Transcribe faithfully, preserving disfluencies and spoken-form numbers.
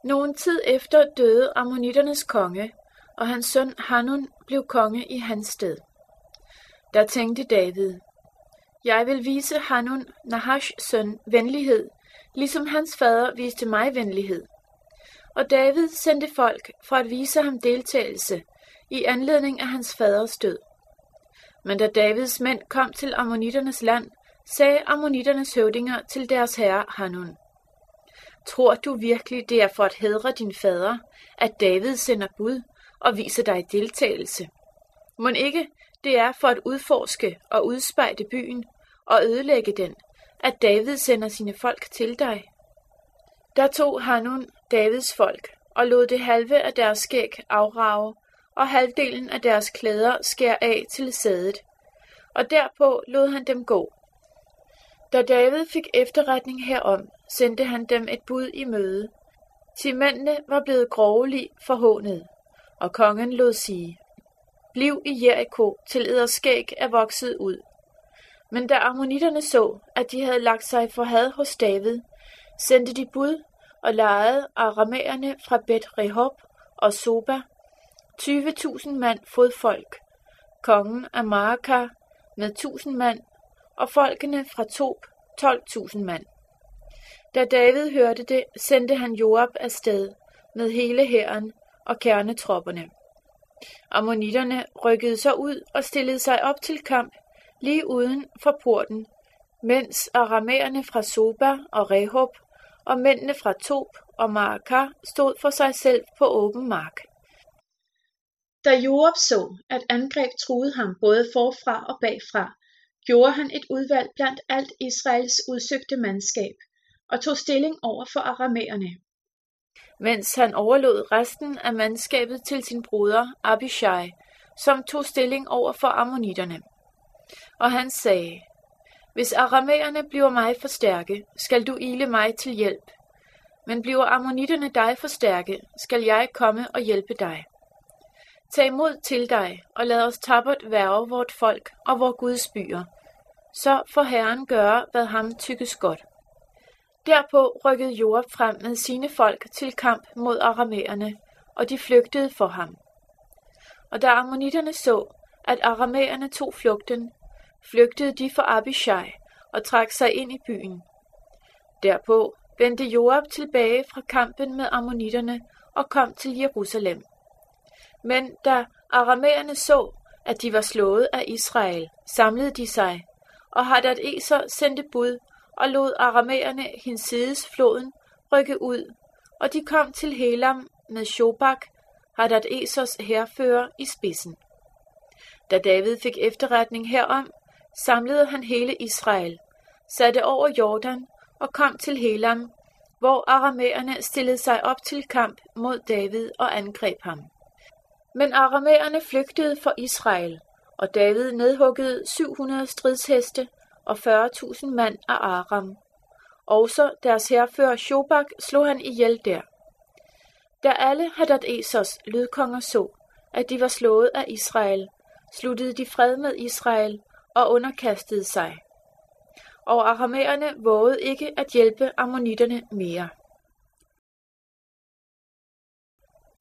Nogen tid efter døde ammonitternes konge, og hans søn Hanun blev konge i hans sted. Der tænkte David: Jeg vil vise Hanun, Nahash søn, venlighed, ligesom hans fader viste mig venlighed. Og David sendte folk for at vise ham deltagelse i anledning af hans faders død. Men da Davids mænd kom til ammonitternes land, sagde ammonitternes høvdinger til deres herre Hanun: Tror du virkelig, det er for at hædre din fader, at David sender bud og viser dig deltagelse? Mon ikke, det er for at udforske og udspejde byen og ødelægge den, at David sender sine folk til dig? Der tog Hanun Davids folk og lod det halve af deres skæg afrage, og halvdelen af deres klæder skære af til sædet, og derpå lod han dem gå. Da David fik efterretning herom, sendte han dem et bud i møde. Til mændene var blevet grovelig forhånet, og kongen lod sige: Bliv i Jericho, til eders skæg er vokset ud. Men da ammonitterne så, at de havde lagt sig for had hos David, sendte de bud og lejede aramæerne fra Bet-Rehob og Soba, tyve tusind mand fodfolk, kongen af Maaka med tusind mand, og folkene fra Tob tolv tusind mand. Da David hørte det, sendte han Joab afsted med hele hæren og kernetropperne. Ammonitterne rykkede så ud og stillede sig op til kamp lige uden for porten, mens aramæerne fra Soba og Rehob og mændene fra Tob og Maaka stod for sig selv på åben mark. Da Joab så, at angreb truede ham både forfra og bagfra, gjorde han et udvalg blandt alt Israels udsøgte mandskab og tog stilling over for aramæerne, mens han overlod resten af mandskabet til sin broder Abishai, som tog stilling over for ammonitterne. Og han sagde: Hvis aramæerne bliver mig for stærke, skal du ile mig til hjælp, men bliver ammonitterne dig for stærke, skal jeg komme og hjælpe dig. Tag mod til dig, og lad os tappert værge vort folk og vor Guds byer, så får Herren gøre, hvad ham tykkes godt. Derpå rykkede Joab frem med sine folk til kamp mod aramæerne, og de flygtede for ham. Og da ammonitterne så, at aramæerne tog flugten, flygtede de for Abishai og trak sig ind i byen. Derpå vendte Joab tilbage fra kampen med ammonitterne og kom til Jerusalem. Men da aramæerne så, at de var slået af Israel, samlede de sig, og Hadad-Eser sendte bud og lod aramæerne hinsides floden rykke ud, og de kom til Helam med Shobak, Hadad-Esers hærfører, i spidsen. Da David fik efterretning herom, samlede han hele Israel, satte over Jordan og kom til Helam, hvor aramæerne stillede sig op til kamp mod David og angreb ham. Men aramæerne flygtede for Israel, og David nedhuggede syv hundrede stridsheste og fyrre tusind mand af Aram. Også deres hærfører Shobak slog han ihjel der. Da alle Hadad-Esers lydkonger så, at de var slået af Israel, sluttede de fred med Israel og underkastede sig. Og aramæerne vågede ikke at hjælpe ammonitterne mere.